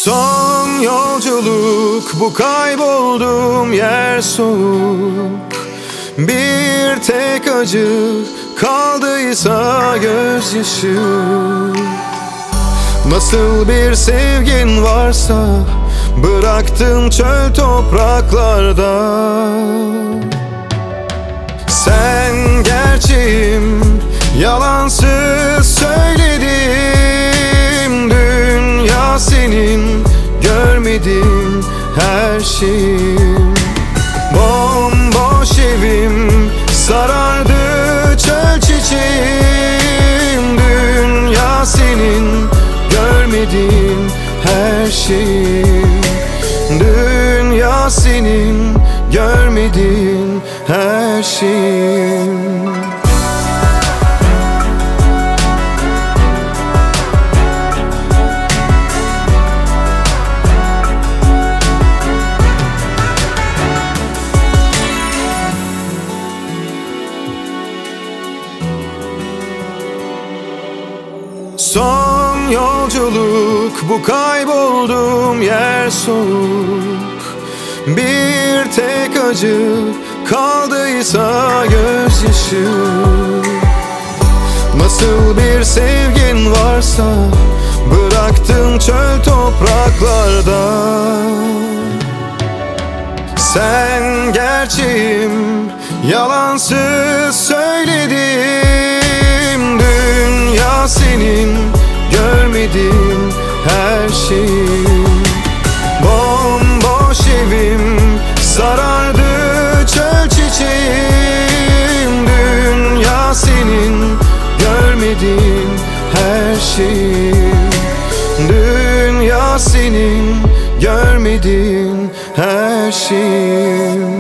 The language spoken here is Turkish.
Son yolculuk, bu kaybolduğum yer soğuk. Bir tek acı kaldıysa gözyaşı. Nasıl bir sevgin varsa bıraktın çöl topraklarda. Sen gerçeğim, yalansız söyledim. Dünya senin, görmedin her şeyim. Bomboş evim, sarardı çöl çiçeğim. Dünya senin, görmedin her şeyim. Dünya senin, görmedin her şeyim. Son yolculuk, bu kaybolduğum yer soğuk. Bir tek acı kaldıysa gözyaşı. Nasıl bir sevgin varsa bıraktın çöl topraklarda. Sen gerçeğim, yalansız söyledim. Dünya senin, görmedin her şeyim. Bomboş evim, sarardı çöl çiçeğim. Dünya senin, görmedin her şeyim. Dünya senin, görmedin her şeyim.